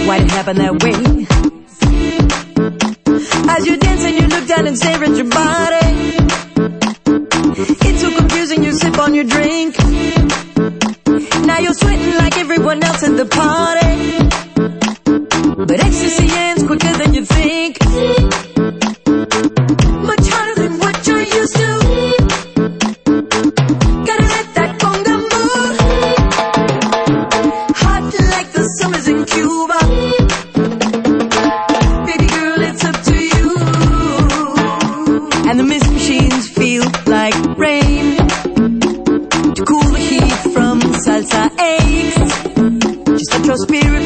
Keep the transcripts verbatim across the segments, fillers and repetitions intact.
why'd it happen that way? As you dance and you look down and stare at your body, it's so confusing, you sip on your drink. Now you're sweating like everyone else at the party, but ecstasy ends quicker than you think. Much harder than what you're used to. Gotta let that conga move. Hot like the summers in Cuba. Baby girl, it's up to you. And the mist machines feel like rain to cool the heat from salsa aches. Just let your spirit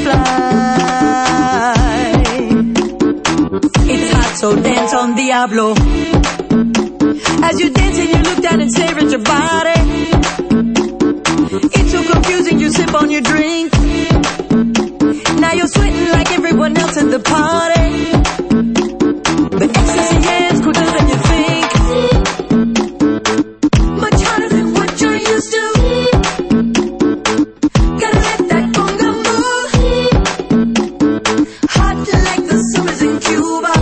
fly. It's hot, so dance on Diablo. As you dance and you look down and stare at your body, it's so confusing, you sip on your drink. Now you're sweating like everyone else at the party, but ecstasy ends quicker than you think. Much harder than what you're used to. Gotta let that conga move. Hot like the summers in Cuba.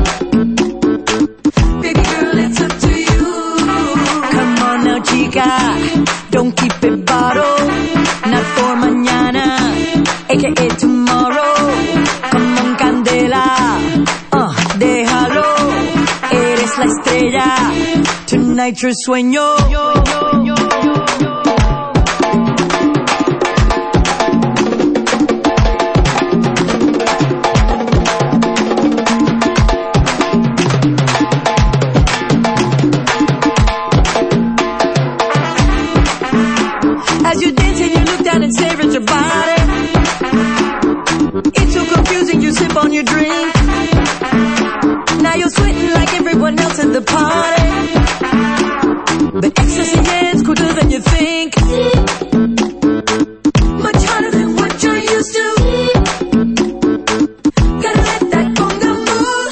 Baby girl, it's up to you. Come on now, chica, don't keep it bottled. Not for mañana, aka tomorrow. Come on, candela, uh, déjalo. Eres la estrella, tonight your sueño. As you dance and you look down and stare at your body, it's so confusing, you sip on your drink. Now you're sweating like everyone else at the party, but ecstasy ends quicker than you think. Much harder than what you're used to. Gotta let that conga move.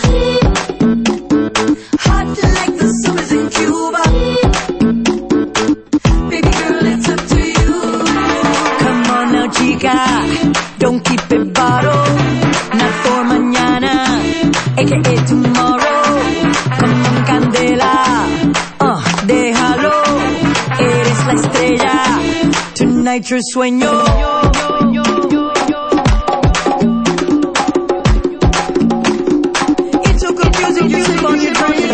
Hot like the summers in Cuba. Baby girl, it's up to you. Come on now, chica, don't keep it bottled. Not for mañana, aka tomorrow. Come on, candela, uh, déjalo. Eres la estrella, tonight your sueño. It's so confusing, you sip on your drink.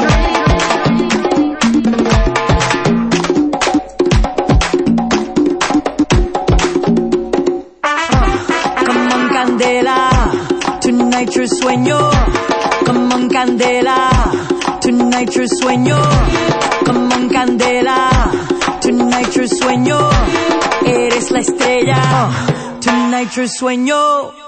Candela, tonight your sueño. Come on, candela, tonight your sueño. Come on, candela, tonight your sueño. Eres la estrella, tonight your sueño.